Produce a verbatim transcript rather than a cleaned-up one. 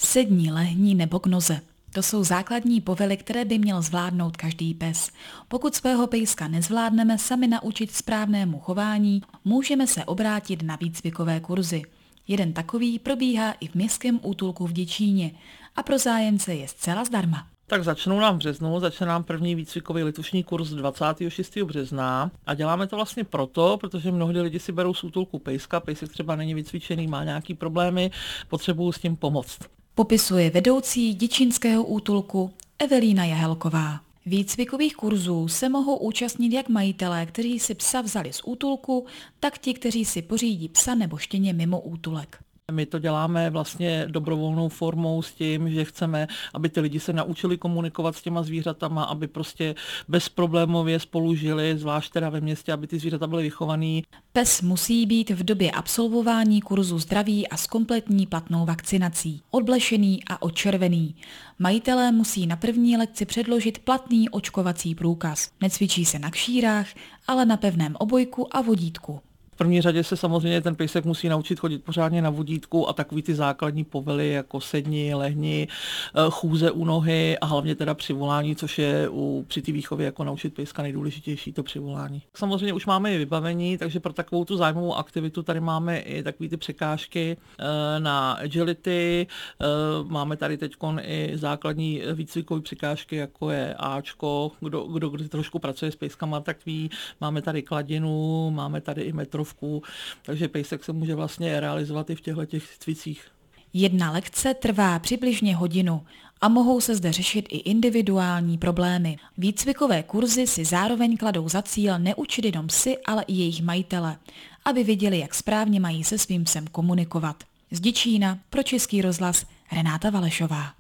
Sedni, lehni nebo k noze. To jsou základní povely, které by měl zvládnout každý pes. Pokud svého pejska nezvládneme sami naučit správnému chování, můžeme se obrátit na výcvikové kurzy. Jeden takový probíhá i v městském útulku v Děčíně a pro zájemce je zcela zdarma. Tak začnou nám v březnu, začne nám první výcvikový litušní kurz dvacátého šestého března a děláme to vlastně proto, protože mnohdy lidi si berou z útulku pejska, pejsek třeba není vycvičený, má nějaký problémy, potřebují s tím pomoct. Popisuje vedoucí děčínského útulku Evelína Jahelková. Výcvikových kurzů se mohou účastnit jak majitelé, kteří si psa vzali z útulku, tak ti, kteří si pořídí psa nebo štěně mimo útulek. My to děláme vlastně dobrovolnou formou s tím, že chceme, aby ty lidi se naučili komunikovat s těma zvířatama, aby prostě bezproblémově spolu žili, zvlášť teda ve městě, aby ty zvířata byly vychovaný. Pes musí být v době absolvování kurzu zdraví a s kompletní platnou vakcinací, odblešený a odčervený. Majitelé musí na první lekci předložit platný očkovací průkaz. Necvičí se na kšírách, ale na pevném obojku a vodítku. V první řadě se samozřejmě ten pejsek musí naučit chodit pořádně na vodítku a takový ty základní povely jako sedni, lehni, chůze u nohy a hlavně teda přivolání, což je u, při té výchově jako naučit pejska nejdůležitější to přivolání. Samozřejmě už máme i vybavení, takže pro takovou tu zájmovou aktivitu tady máme i takové ty překážky na agility, máme tady teď i základní výcvikové překážky, jako je Ačko, kdo, kdo, kdo trošku pracuje s pejskama, tak ví, máme tady kladinu, máme tady i metrovku, takže pejsek se může vlastně realizovat i v těchto těch cvicích. Jedna lekce trvá přibližně hodinu a mohou se zde řešit i individuální problémy. Výcvikové kurzy si zároveň kladou za cíl neučit jenom psy, ale i jejich majitele, aby věděli, jak správně mají se svým psem komunikovat. Z Děčína pro Český rozhlas Renáta Valešová.